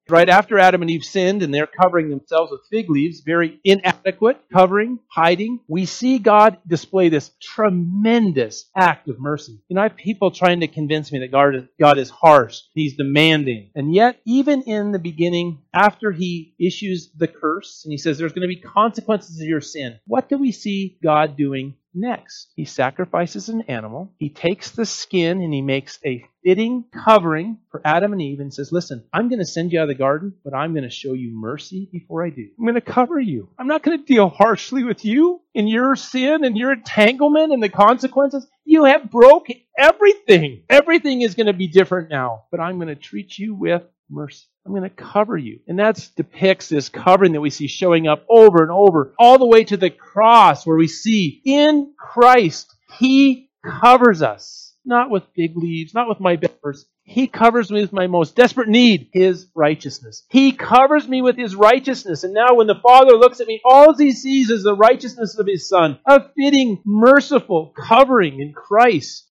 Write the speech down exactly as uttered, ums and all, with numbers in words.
Right after Adam and Eve sinned and they're covering themselves with fig leaves, very inadequate covering, hiding, we see God display this tremendous act of mercy. You know, I have people trying to convince me that God is, God is harsh, He's demanding. And yet, even in the beginning, after He issues the curse and He says there's going to be consequences of your sin, what do we see God doing next? He sacrifices an animal. He takes the skin and He makes a fitting covering for Adam and Eve and says, listen, I'm going to send you out of the garden, but I'm going to show you mercy before I do. I'm going to cover you. I'm not going to deal harshly with you in your sin and your entanglement and the consequences. You have broke everything. Everything is going to be different now, but I'm going to treat you with mercy. I'm going to cover you. And that depicts this covering that we see showing up over and over, all the way to the cross where we see in Christ, He covers us. Not with fig leaves, not with my peppers. He covers me with my most desperate need, His righteousness. He covers me with His righteousness. And now when the Father looks at me, all He sees is the righteousness of His Son. A fitting, merciful covering in Christ.